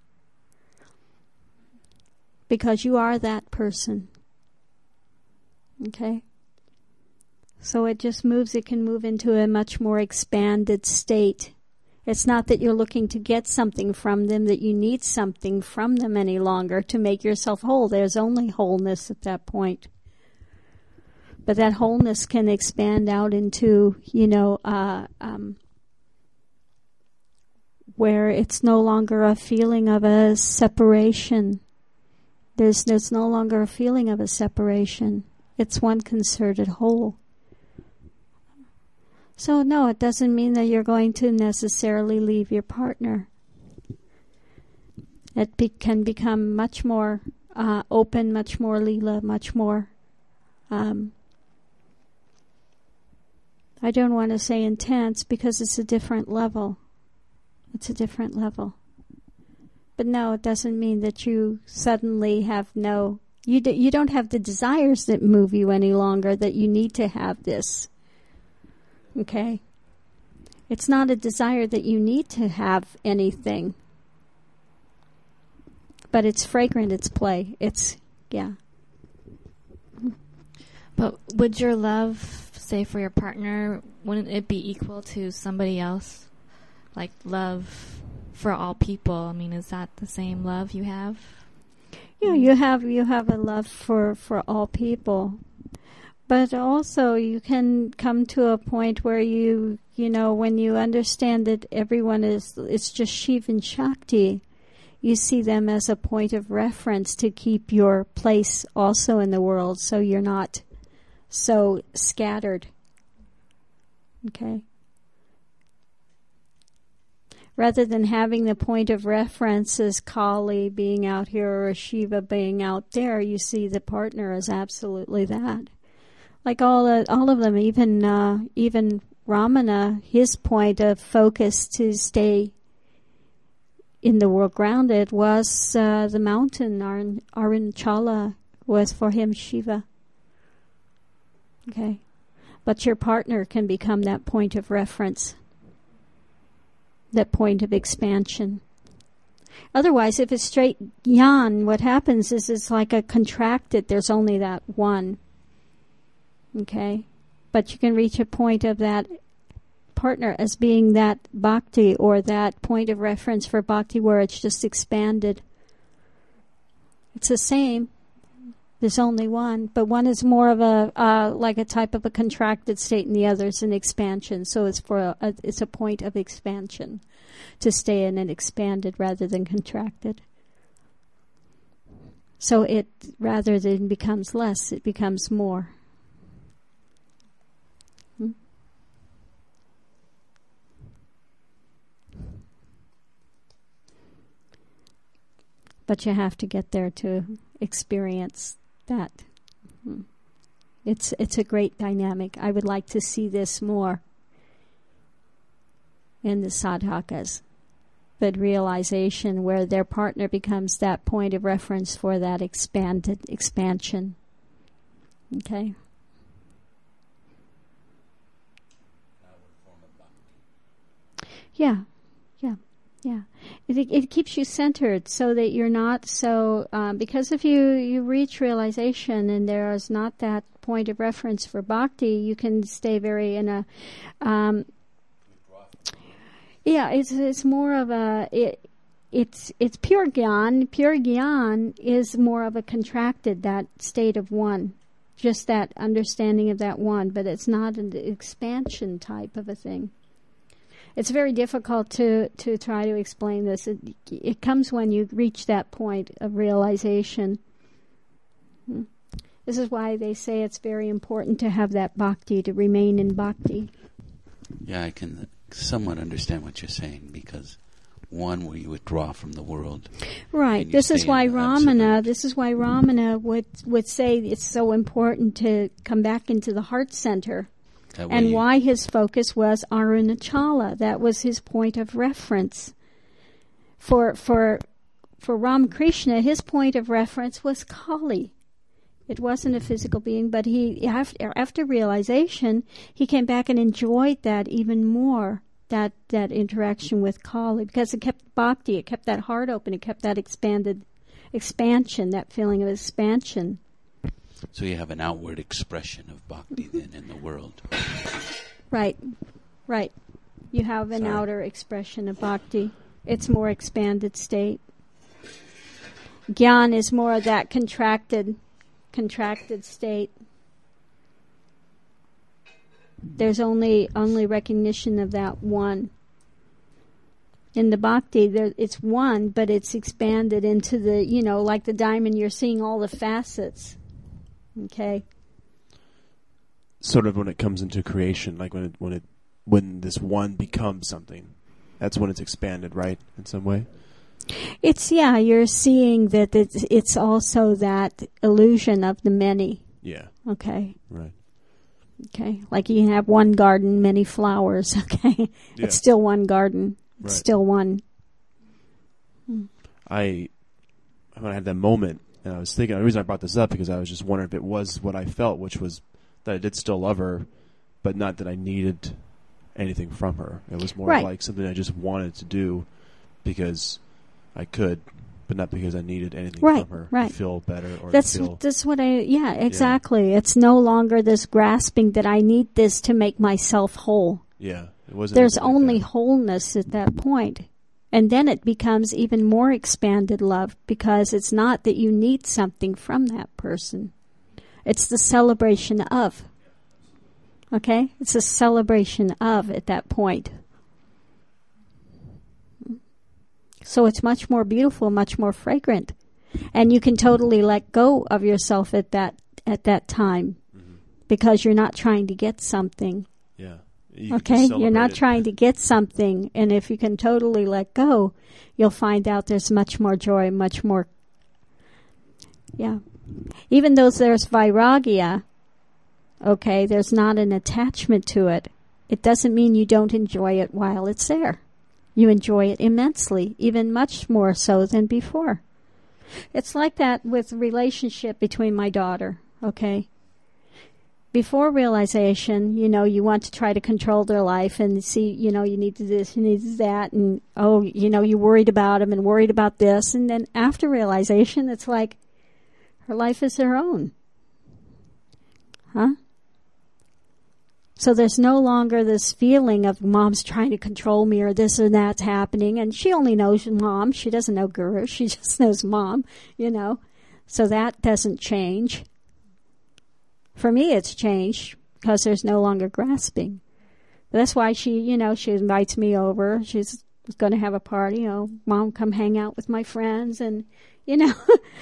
Because you are that person. Okay? So it just moves, it can move into a much more expanded state. It's not that you're looking to get something from them, that you need something from them any longer to make yourself whole. There's only wholeness at that point. But that wholeness can expand out into, you know, uh, um, where it's no longer a feeling of a separation. There's, there's no longer a feeling of a separation. It's one concerted whole. So no, it doesn't mean that you're going to necessarily leave your partner. It be, can become much more uh, open, much more lila, much more, um, I don't want to say intense because it's a different level. It's a different level. But no, it doesn't mean that you suddenly have no, you, d- you don't have the desires that move you any longer, that you need to have this. Okay? It's not a desire that you need to have anything. But it's fragrant, it's play. It's, yeah. But would your love, say for your partner, wouldn't it be equal to somebody else? Like love for all people. I mean, is that the same love you have? Yeah, you have you have a love for, for all people. But also you can come to a point where you, you know, when you understand that everyone is, it's just Shiva and Shakti, you see them as a point of reference to keep your place also in the world, so you're not so scattered. Okay? Rather than having the point of reference as Kali being out here or Shiva being out there, you see the partner as absolutely that. Like all of, all of them, even uh, even Ramana, his point of focus to stay in the world grounded was uh, the mountain. Arun- Arunachala was for him Shiva. Okay. But your partner can become that point of reference, that point of expansion. Otherwise, if it's straight yan, what happens is it's like a contracted, there's only that one. Okay? But you can reach a point of that partner as being that bhakti or that point of reference for bhakti where it's just expanded. It's the same. There's only one, but one is more of a uh, like a type of a contracted state, and the other is an expansion. So it's for a, a, it's a point of expansion, to stay in an expanded rather than contracted. So it rather than becomes less, it becomes more. Hmm? But you have to get there to experience that. It's it's a great dynamic. I would like to see this more in the sadhakas. But realization where their partner becomes that point of reference for that expanded expansion. Okay. Yeah. Yeah. Yeah, it, it keeps you centered so that you're not so, um, because if you, you reach realization and there is not that point of reference for bhakti, you can stay very in a, um, yeah, it's it's more of a, it, it's it's pure gyan. Pure gyan is more of a contracted, that state of one, just that understanding of that one, but it's not an expansion type of a thing. It's very difficult to, to try to explain this. It, it comes when you reach that point of realization. This is why they say it's very important to have that bhakti, to remain in bhakti. Yeah, I can somewhat understand what you're saying, because one where you withdraw from the world. Right. This is why Ramana, this is why Ramana would, would say it's so important to come back into the heart center. And you, why his focus was Arunachala. That was his point of reference. For for for Ramakrishna, his point of reference was Kali. It wasn't a physical being, but he after, after realization, he came back and enjoyed that even more, that, that interaction with Kali, because it kept bhakti, it kept that heart open, it kept that expanded expansion, that feeling of expansion. So you have an outward expression of bhakti then in the world. Right, right. You have an Sorry. outer expression of bhakti. It's more expanded state. Gyan is more of that contracted, contracted state. There's only only recognition of that one. In the bhakti, there, it's one, but it's expanded into the, you know, like the diamond, you're seeing all the facets. Okay. Sort of when it comes into creation, like when it when it when this one becomes something, that's when it's expanded, right? In some way. It's yeah, you're seeing that it's it's also that illusion of the many. Yeah. Okay. Right. Okay. Like you can have one garden, many flowers. Okay. Yeah. It's still one garden. It's right. still one. Hmm. I when I had that moment. And I was thinking, the reason I brought this up because I was just wondering if it was what I felt, which was that I did still love her, but not that I needed anything from her. It was more right. like something I just wanted to do because I could, but not because I needed anything right, from her right. to feel better or that's, to feel... That's what I... Yeah, exactly. Yeah. It's no longer this grasping that I need this to make myself whole. Yeah. It wasn't There's like only that. wholeness at that point. And then it becomes even more expanded love because it's not that you need something from that person. It's the celebration of. Okay? It's a celebration of at that point. So it's much more beautiful, much more fragrant. And you can totally let go of yourself at that at that time mm-hmm. because you're not trying to get something. Yeah. You can Okay? just You're celebrate not it. trying to get something. And if you can totally let go, you'll find out there's much more joy, much more. Yeah. Even though there's vairagya, okay, there's not an attachment to it. It doesn't mean you don't enjoy it while it's there. You enjoy it immensely, even much more so than before. It's like that with the relationship between my daughter, okay? Before realization, you know, you want to try to control their life and see, you know, you need to do this, you need to do that, and, oh, you know, you're worried about them and worried about this. And then after realization, it's like her life is her own. Huh? So there's no longer this feeling of mom's trying to control me or this or that's happening. And she only knows mom. She doesn't know guru. She just knows mom, you know. So that doesn't change. For me, it's changed because there's no longer grasping. That's why she, you know, she invites me over. She's going to have a party. Oh, mom, come hang out with my friends. And, you know,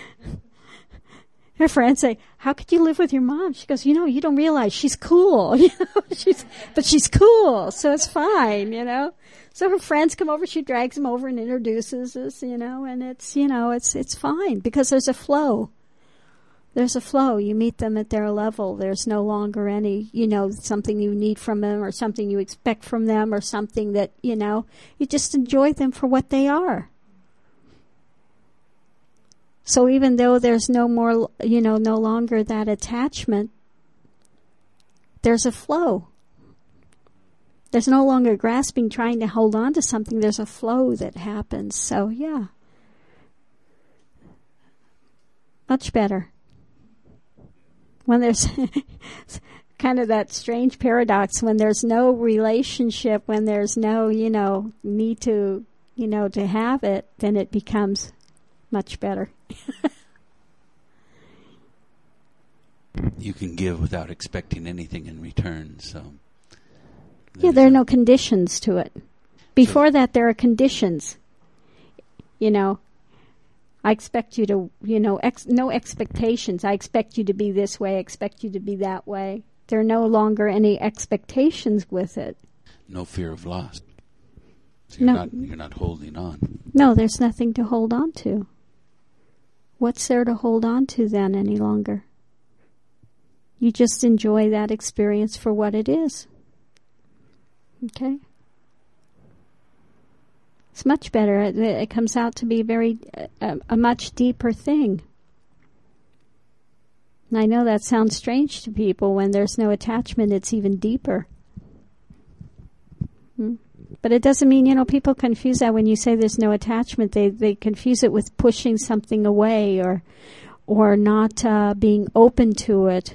her friends say, how could you live with your mom? She goes, you know, you don't realize she's cool. You know, she's, but she's cool, so it's fine, you know. So her friends come over. She drags them over and introduces us, you know, and it's, you know, it's it's fine because there's a flow. There's a flow. You meet them at their level. There's no longer any, you know, something you need from them or something you expect from them or something that, you know, you just enjoy them for what they are. So even though there's no more, you know, no longer that attachment, there's a flow. There's no longer grasping, trying to hold on to something. There's a flow that happens. So, yeah. Much better. When there's kind of that strange paradox, when there's no relationship, when there's no, you know, need to, you know, to have it, then it becomes much better. You can give without expecting anything in return, so... Yeah, there are no conditions to it. Before so, that, there are conditions. You know, I expect you to, you know, ex- no expectations. I expect you to be this way. I expect you to be that way. There are no longer any expectations with it. No fear of loss. So you're, no. not, you're not holding on. No, there's nothing to hold on to. What's there to hold on to then any longer? You just enjoy that experience for what it is. Okay? It's much better. It, it comes out to be very uh, a much deeper thing. And I know that sounds strange to people. When there's no attachment, it's even deeper. Hmm? But it doesn't mean, you know, people confuse that when you say there's no attachment. They they confuse it with pushing something away or or not uh, being open to it.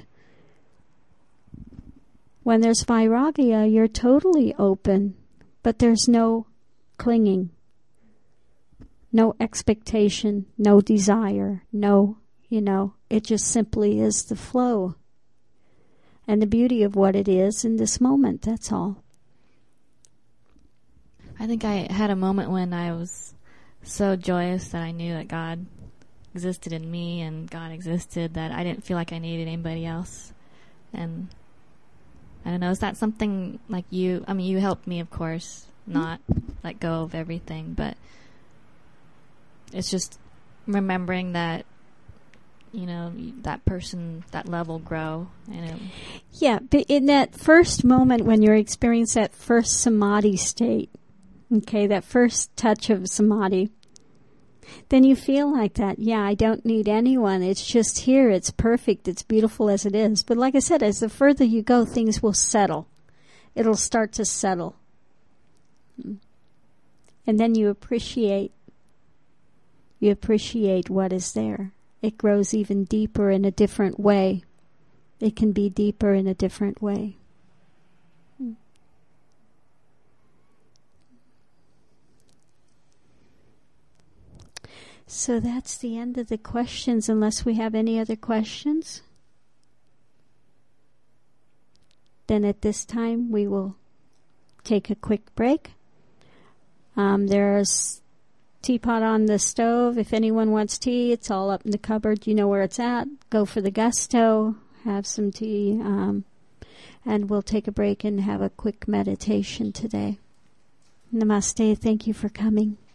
When there's vairagya, you're totally open, but there's no clinging, no expectation, no desire, no, you know, it just simply is the flow and the beauty of what it is in this moment, that's all. I think I had a moment when I was so joyous that I knew that God existed in me and God existed, that I didn't feel like I needed anybody else. And I don't know, is that something like you, I mean, you helped me, of course, not let go of everything, but it's just remembering that, you know, that person, that level grow. And it, yeah, but in that first moment when you experience that first samadhi state, okay, that first touch of samadhi, then you feel like that. Yeah, I don't need anyone. It's just here. It's perfect. It's beautiful as it is. But like I said, as the further you go, things will settle. It'll start to settle. And then you appreciate, you appreciate what is there. It grows even deeper in a different way. It can be deeper in a different way. So that's the end of the questions, unless we have any other questions. Then at this time we will take a quick break. Um, there's teapot on the stove. If anyone wants tea, it's all up in the cupboard. You know where it's at. Go for the gusto. Have some tea. Um, And we'll take a break and have a quick meditation today. Namaste. Thank you for coming.